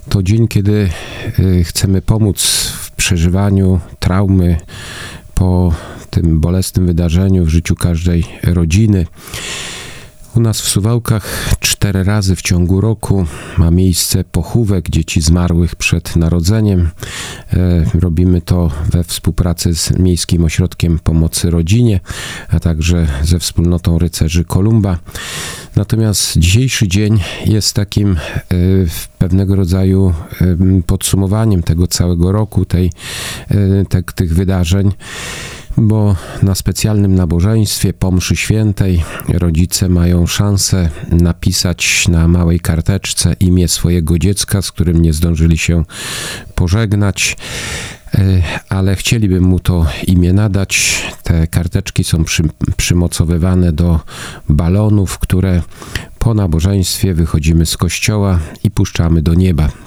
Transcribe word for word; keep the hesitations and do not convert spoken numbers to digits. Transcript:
To dzień, kiedy chcemy pomóc w przeżywaniu traumy po tym bolesnym wydarzeniu w życiu każdej rodziny. U nas w Suwałkach cztery razy w ciągu roku ma miejsce pochówek dzieci zmarłych przed narodzeniem. Robimy to we współpracy z Miejskim Ośrodkiem Pomocy Rodzinie, a także ze wspólnotą Rycerzy Kolumba. Natomiast dzisiejszy dzień jest takim pewnego rodzaju podsumowaniem tego całego roku, tej, te, tych wydarzeń, bo na specjalnym nabożeństwie po mszy świętej rodzice mają szansę napisać na małej karteczce imię swojego dziecka, z którym nie zdążyli się pożegnać, ale chcieliby mu to imię nadać. Te karteczki są przy, przymocowywane do balonów, które po nabożeństwie wychodzimy z kościoła i puszczamy do nieba.